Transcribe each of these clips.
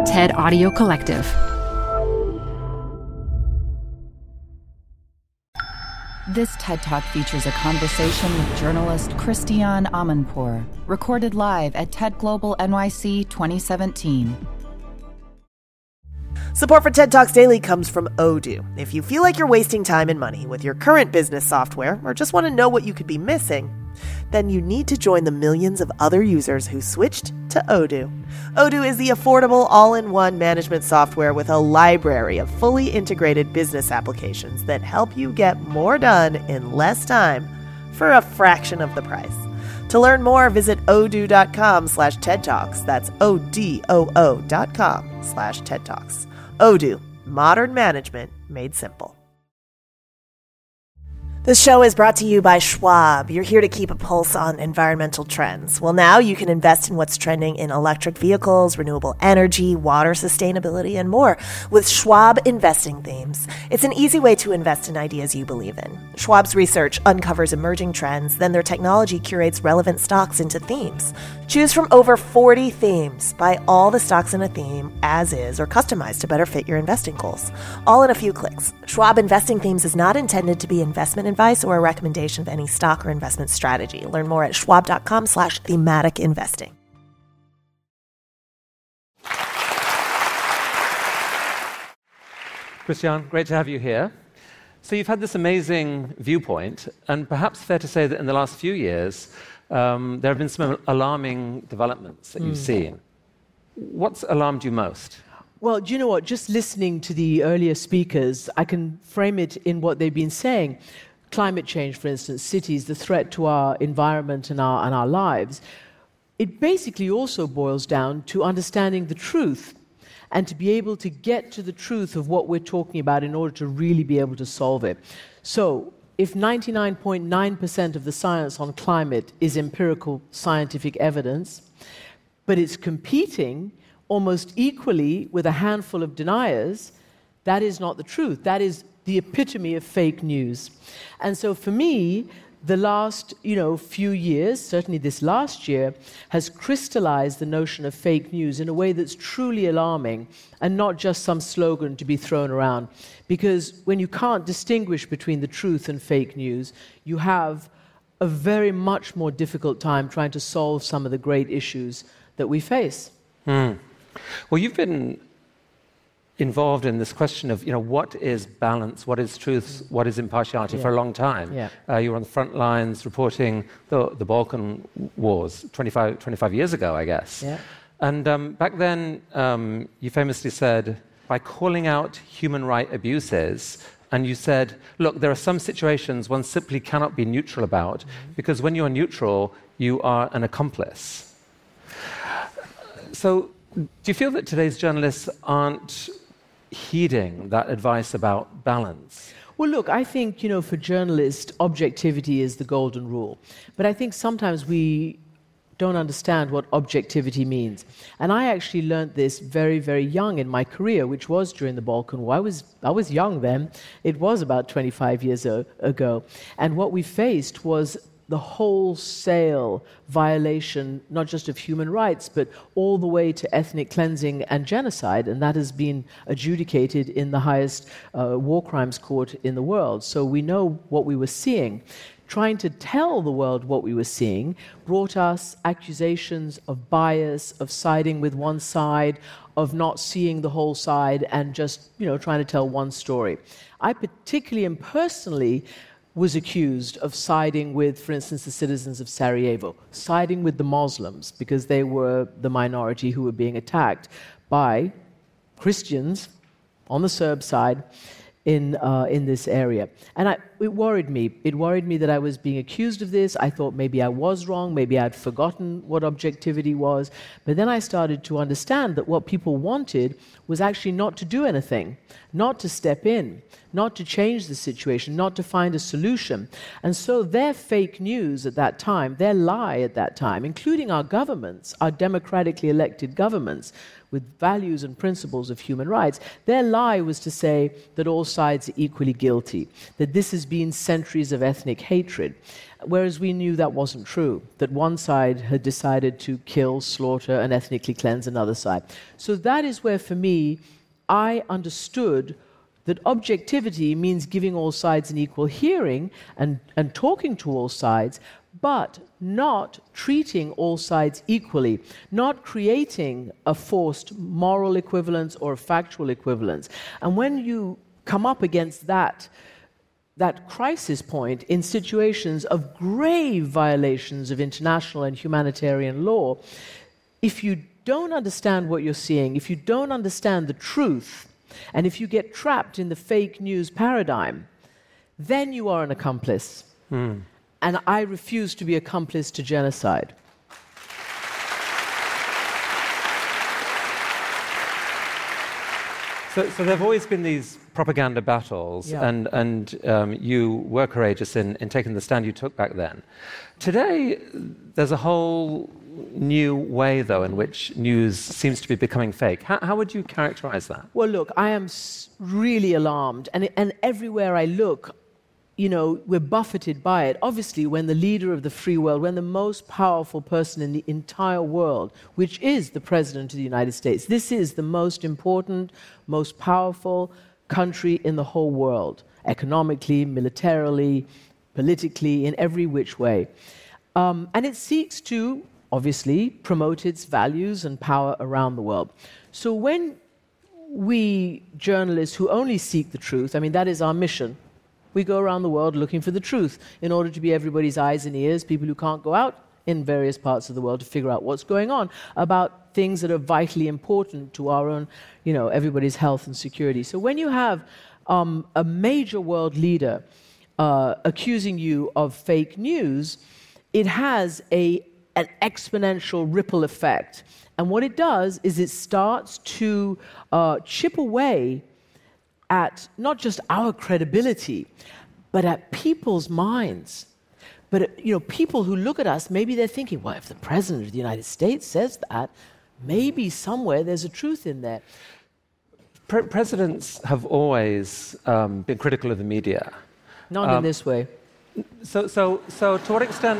TED Audio Collective. This TED Talk features a conversation with journalist Christiane Amanpour, recorded live at TED Global NYC 2017. Support for TED Talks Daily comes from Odoo. If you feel like you're wasting time and money with your current business software or just want to know what you could be missing, then you need to join the millions of other users who switched to Odoo. Odoo is the affordable all-in-one management software with a library of fully integrated business applications that help you get more done in less time for a fraction of the price. To learn more, visit odoo.com/TED Talks. That's ODOO.com/TED Talks. Odoo, modern management made simple. This show is brought to you by Schwab. You're here to keep a pulse on environmental trends. Well, now you can invest in what's trending in electric vehicles, renewable energy, water sustainability, and more with Schwab Investing Themes. It's an easy way to invest in ideas you believe in. Schwab's research uncovers emerging trends, then their technology curates relevant stocks into themes. Choose from over 40 themes. Buy all the stocks in a theme as is or customized to better fit your investing goals. All in a few clicks. Schwab Investing Themes is not intended to be investment advice or a recommendation of any stock or investment strategy. Learn more at schwab.com/thematic investing. Christiane, great to have you here. So you've had this amazing viewpoint, and perhaps fair to say that in the last few years, there have been some alarming developments that you've seen. What's alarmed you most? Well, do you know what? Just listening to the earlier speakers, I can frame it in what they've been saying. Climate change, for instance, cities, the threat to our environment and our lives. It basically also boils down to understanding the truth and to be able to get to the truth of what we're talking about in order to really be able to solve it. So, if 99.9% of the science on climate is empirical scientific evidence, but it's competing almost equally with a handful of deniers, that is not the truth. That is the epitome of fake news. And so for me, the last few years, certainly this last year, has crystallized the notion of fake news in a way that's truly alarming and not just some slogan to be thrown around. Because when you can't distinguish between the truth and fake news, you have a very much more difficult time trying to solve some of the great issues that we face. Well, you've been involved in this question of, what is balance, what is truth, what is impartiality for a long time. Yeah. You were on the front lines reporting the Balkan Wars 25 years ago, I guess. Yeah. And back then, you famously said, by calling out human rights abuses, and you said, look, there are some situations one simply cannot be neutral about, because when you're neutral, you are an accomplice. So, do you feel that today's journalists aren't heeding that advice about balance? Well, look, I think, for journalists, objectivity is the golden rule. But I think sometimes we don't understand what objectivity means. And I actually learned this very, very young in my career, which was during the Balkan War. I was young then. It was about 25 years ago. And what we faced was the wholesale violation, not just of human rights, but all the way to ethnic cleansing and genocide, and that has been adjudicated in the highest war crimes court in the world. So we know what we were seeing. Trying to tell the world what we were seeing brought us accusations of bias, of siding with one side, of not seeing the whole side, and just, trying to tell one story. I particularly and personally was accused of siding with, for instance, the citizens of Sarajevo, siding with the Muslims because they were the minority who were being attacked by Christians on the Serb side in this area. And it worried me. It worried me that I was being accused of this. I thought maybe I was wrong, maybe I'd forgotten what objectivity was. But then I started to understand that what people wanted was actually not to do anything, not to step in, not to change the situation, not to find a solution. And so their fake news at that time, their lie at that time, including our governments, our democratically elected governments, with values and principles of human rights, their lie was to say that all sides are equally guilty, that this has been centuries of ethnic hatred, whereas we knew that wasn't true, that one side had decided to kill, slaughter, and ethnically cleanse another side. So that is where, for me, I understood that objectivity means giving all sides an equal hearing and talking to all sides, but not treating all sides equally, not creating a forced moral equivalence or a factual equivalence. And when you come up against that crisis point in situations of grave violations of international and humanitarian law, if you don't understand what you're seeing, if you don't understand the truth, and if you get trapped in the fake news paradigm, then you are an accomplice. And I refuse to be accomplice to genocide. So there have always been these propaganda battles, and you were courageous in taking the stand you took back then. Today, there's a whole new way, though, in which news seems to be becoming fake. How would you characterize that? Well, look, I am really alarmed, and everywhere I look, we're buffeted by it. Obviously, when the leader of the free world, when the most powerful person in the entire world, which is the President of the United States, this is the most important, most powerful country in the whole world, economically, militarily, politically, in every which way. And it seeks to, obviously, promote its values and power around the world. So when we journalists who only seek the truth, I mean, that is our mission. We go around the world looking for the truth in order to be everybody's eyes and ears, people who can't go out in various parts of the world to figure out what's going on about things that are vitally important to our own, everybody's health and security. So when you have a major world leader accusing you of fake news, it has an exponential ripple effect. And what it does is it starts to chip away at not just our credibility, but at people's minds. But people who look at us, maybe they're thinking, well, if the President of the United States says that, maybe somewhere there's a truth in there. Presidents have always been critical of the media. Not in this way. So to what extent?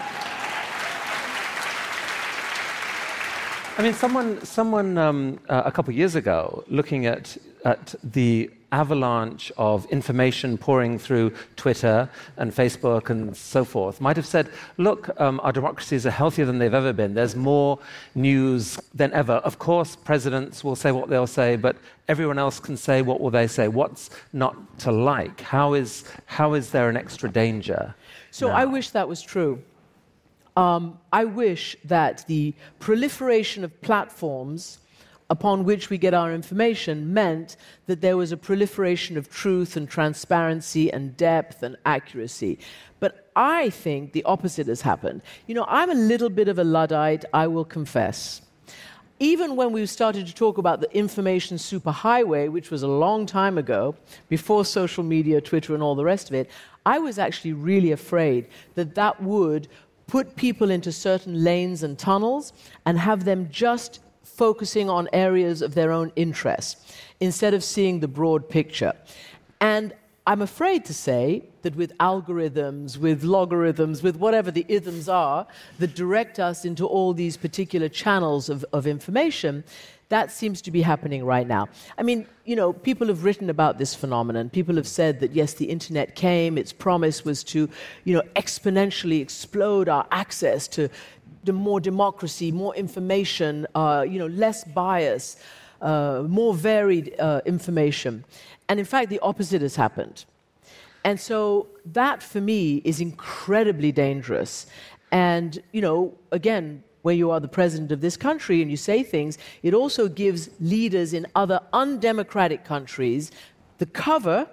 I mean, someone a couple of years ago, looking at the avalanche of information pouring through Twitter and Facebook and so forth, might have said, look, our democracies are healthier than they've ever been. There's more news than ever. Of course, presidents will say what they'll say, but everyone else can say what will they say. What's not to like? How is there an extra danger? So now? I wish that was true. I wish that the proliferation of platforms upon which we get our information meant that there was a proliferation of truth and transparency and depth and accuracy. But I think the opposite has happened. I'm a little bit of a Luddite, I will confess. Even when we started to talk about the information superhighway, which was a long time ago, before social media, Twitter, and all the rest of it, I was actually really afraid that would put people into certain lanes and tunnels and have them just focusing on areas of their own interest instead of seeing the broad picture. And I'm afraid to say that with algorithms, with logarithms, with whatever the isms are that direct us into all these particular channels of information, that seems to be happening right now. I mean, people have written about this phenomenon. People have said that, yes, the internet came, its promise was to, exponentially explode our access to more democracy, more information, less bias, more varied information. And in fact, the opposite has happened. And so that, for me, is incredibly dangerous. And, again, where you are the president of this country and you say things, it also gives leaders in other undemocratic countries the cover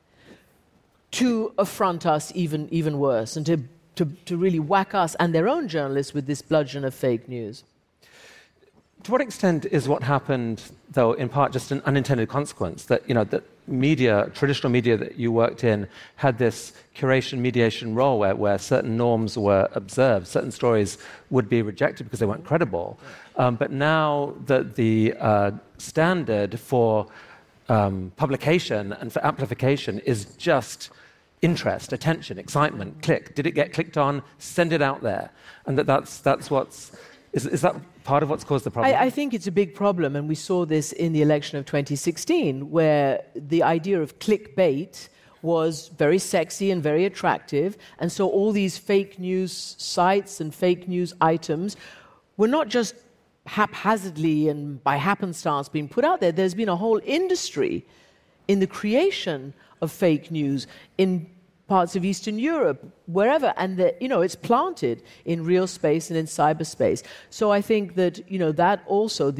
to affront us even worse and to really whack us and their own journalists with this bludgeon of fake news. To what extent is what happened, though, in part just an unintended consequence, that, that media, traditional media that you worked in, had this curation, mediation role where certain norms were observed, certain stories would be rejected because they weren't credible. But now that the standard for publication and for amplification is just interest, attention, excitement, click. Did it get clicked on? Send it out there. And that's what's... Is that part of what's caused the problem? I think it's a big problem, and we saw this in the election of 2016, where the idea of clickbait was very sexy and very attractive, and so all these fake news sites and fake news items were not just haphazardly and by happenstance being put out there. There's been a whole industry in the creation of fake news in parts of Eastern Europe, wherever, and it's planted in real space and in cyberspace. So I think that that also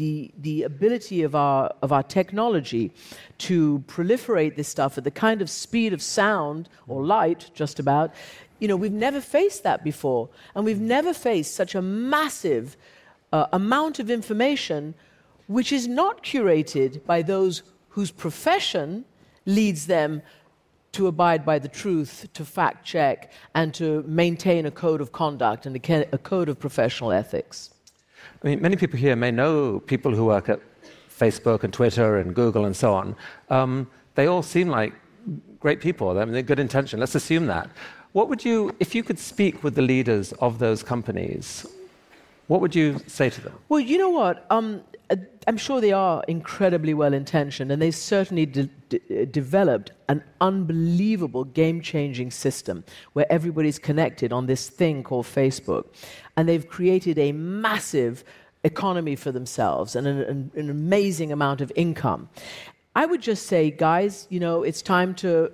the ability of our technology to proliferate this stuff at the kind of speed of sound or light, just about, we've never faced that before, and we've never faced such a massive amount of information which is not curated by those whose profession leads them to abide by the truth, to fact check, and to maintain a code of conduct and a code of professional ethics. I mean, many people here may know people who work at Facebook and Twitter and Google and so on. They all seem like great people. I mean, they're good intention. Let's assume that. What would you, if you could speak with the leaders of those companies, what would you say to them? Well, you know what? I'm sure they are incredibly well-intentioned, and they certainly developed an unbelievable game-changing system where everybody's connected on this thing called Facebook. And they've created a massive economy for themselves and an amazing amount of income. I would just say, guys, it's time to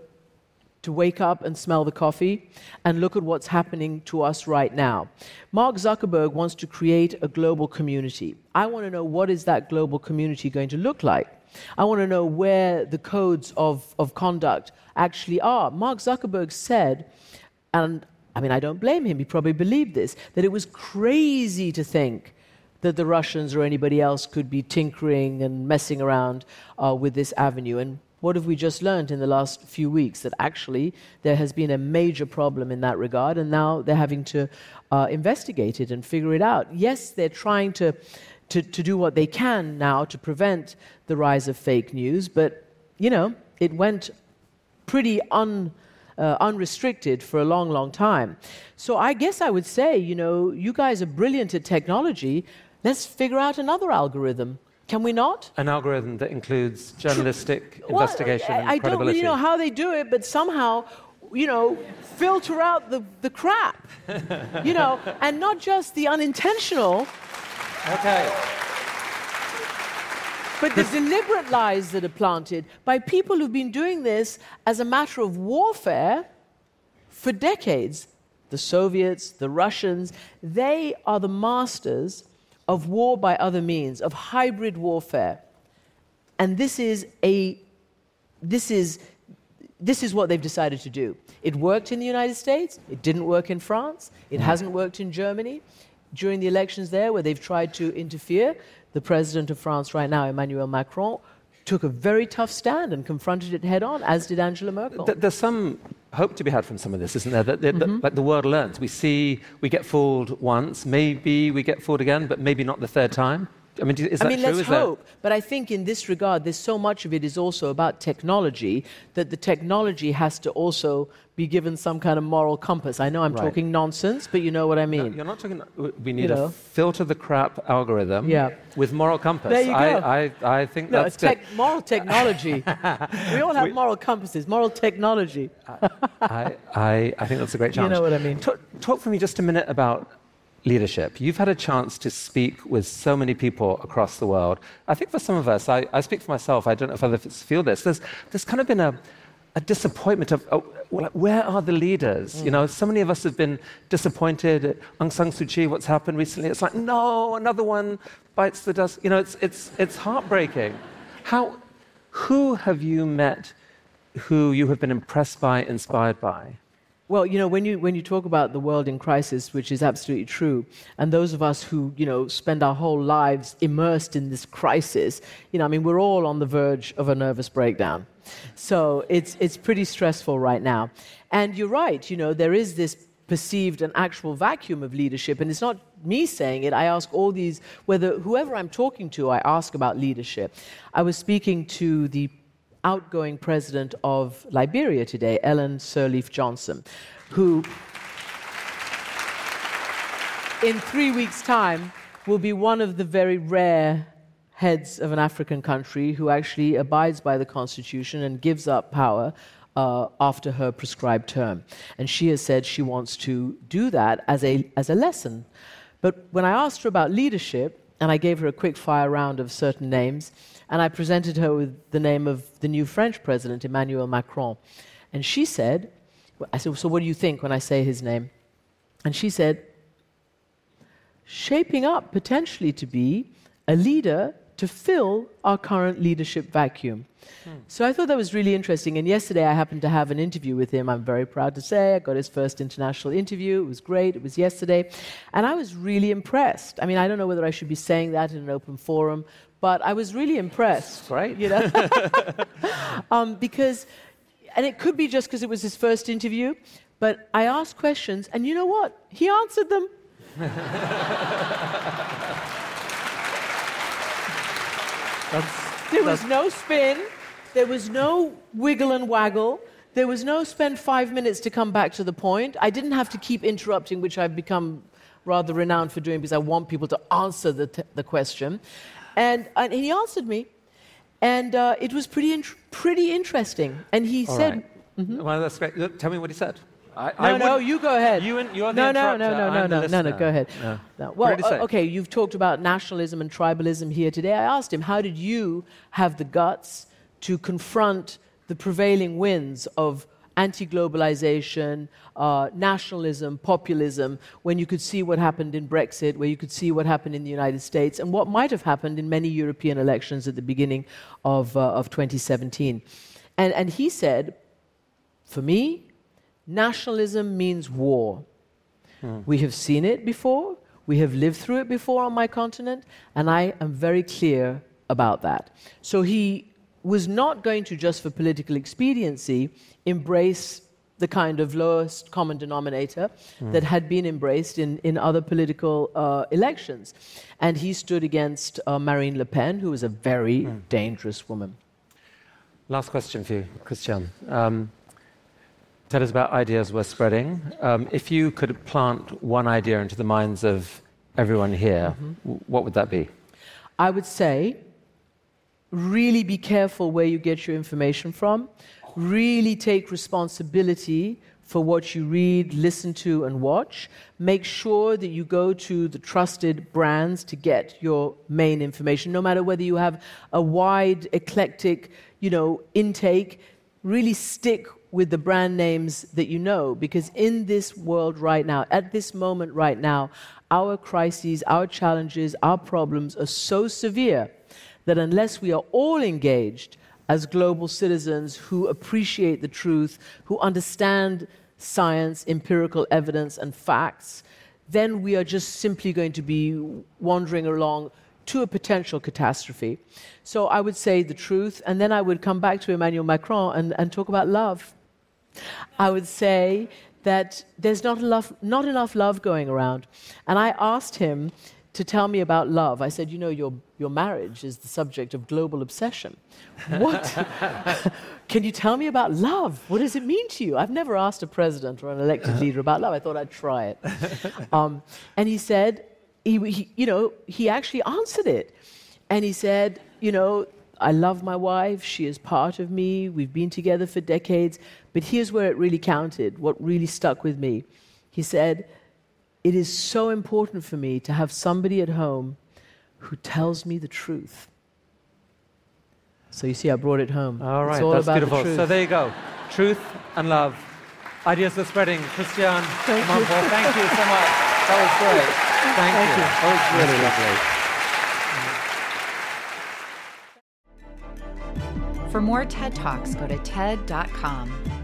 wake up and smell the coffee and look at what's happening to us right now. Mark Zuckerberg wants to create a global community. I want to know, what is that global community going to look like? I want to know where the codes of conduct actually are. Mark Zuckerberg said, and I mean, I don't blame him, he probably believed this, that it was crazy to think that the Russians or anybody else could be tinkering and messing around with this avenue. And what have we just learned in the last few weeks? That actually there has been a major problem in that regard, and now they're having to investigate it and figure it out. Yes, they're trying to do what they can now to prevent the rise of fake news, but, it went pretty unrestricted for a long, long time. So I guess I would say, you guys are brilliant at technology. Let's figure out another algorithm. Can we not? An algorithm that includes journalistic investigation and I credibility. don't really know how they do it, but somehow, filter out the crap, and not just the unintentional. Okay. But the deliberate lies that are planted by people who've been doing this as a matter of warfare for decades. The Soviets, the Russians, they are the masters of war by other means, of hybrid warfare. And this is what they've decided to do. It worked in the United States, it didn't work in France, it hasn't worked in Germany. During the elections there, where they've tried to interfere, the president of France right now, Emmanuel Macron, took a very tough stand and confronted it head-on, as did Angela Merkel. There's some hope to be had from some of this, isn't there? That like the world learns. We get fooled once, maybe we get fooled again, but maybe not the third time. I mean, is that true? Let's hope. But I think in this regard, there's so much of it is also about technology, that the technology has to also be given some kind of moral compass. I know I'm talking nonsense, but you know what I mean. No, you're not talking... We need a filter the crap algorithm with moral compass. There you go. I think that's good. Moral technology. We all have moral compasses, moral technology. I think that's a great challenge. You know what I mean. Talk for me just a minute about leadership. You've had a chance to speak with so many people across the world. I think for some of us, I speak for myself, I don't know if others feel this, there's kind of been a disappointment of, where are the leaders? So many of us have been disappointed at Aung San Suu Kyi, what's happened recently. It's like, no, another one bites the dust. It's heartbreaking. Who have you met who you have been impressed by, inspired by? Well, when you talk about the world in crisis, which is absolutely true, and those of us who, spend our whole lives immersed in this crisis, we're all on the verge of a nervous breakdown. So it's pretty stressful right now. And you're right, there is this perceived and actual vacuum of leadership, and it's not me saying it. I ask all these, whoever I'm talking to, I ask about leadership. I was speaking to the outgoing president of Liberia today, Ellen Sirleaf Johnson, who in 3 weeks' time will be one of the very rare heads of an African country who actually abides by the Constitution and gives up power after her prescribed term. And she has said she wants to do that as a lesson. But when I asked her about leadership, and I gave her a quick fire round of certain names, and I presented her with the name of the new French president, Emmanuel Macron. And she said, I said, so what do you think when I say his name? And she said, shaping up potentially to be a leader to fill our current leadership vacuum. So I thought that was really interesting. And yesterday I happened to have an interview with him. I'm very proud to say I got his first international interview. It was great. It was yesterday. And I was really impressed. I mean, I don't know whether I should be saying that in an open forum, but I was really impressed. Right. You know? Because, and it could be just because it was his first interview, but I asked questions, and you know what? He answered them. There was no spin. There was no wiggle and waggle. There was no spend 5 minutes to come back to the point. I didn't have to keep interrupting, which I've become rather renowned for doing because I want people to answer the question. And he answered me, and it was pretty interesting. And he said... Right. Mm-hmm. Well, that's great. Look, tell me what he said. No, you go ahead. You're the interrupter. No, go ahead. No. No. Well, okay, you've talked about nationalism and tribalism here today. I asked him, how did you have the guts to confront the prevailing winds of anti-globalization, nationalism, populism, when you could see what happened in Brexit, where you could see what happened in the United States, and what might have happened in many European elections at the beginning of 2017. And he said, for me, nationalism means war. We have seen it before. We have lived through it before on my continent, and I am very clear about that. So he was not going to, just for political expediency, embrace the kind of lowest common denominator that had been embraced in other political elections. And he stood against Marine Le Pen, who was a very dangerous woman. Last question for you, Christian. Tell us about ideas we're spreading. If you could plant one idea into the minds of everyone here, what would that be? I would say, really be careful where you get your information from. Really take responsibility for what you read, listen to, and watch. Make sure that you go to the trusted brands to get your main information, no matter whether you have a wide, eclectic, intake. Really stick with the brand names that you know, because in this world right now, at this moment right now, our crises, our challenges, our problems are so severe that unless we are all engaged as global citizens who appreciate the truth, who understand science, empirical evidence, and facts, then we are just simply going to be wandering along to a potential catastrophe. So I would say the truth, and then I would come back to Emmanuel Macron and talk about love. I would say that there's not enough love going around. And I asked him to tell me about love. I said, your marriage is the subject of global obsession. What? Can you tell me about love? What does it mean to you? I've never asked a president or an elected leader about love. I thought I'd try it. And he said, he actually answered it. And he said, I love my wife. She is part of me. We've been together for decades. But here's where it really counted, what really stuck with me. He said, it is so important for me to have somebody at home who tells me the truth. So you see, I brought it home. All right, it's all that's about beautiful. The truth. So there you go. Truth and love. Ideas are spreading. Christian Amanpour, thank you so much. That was great. Thank you. That was really lovely. For more TED Talks, go to TED.com.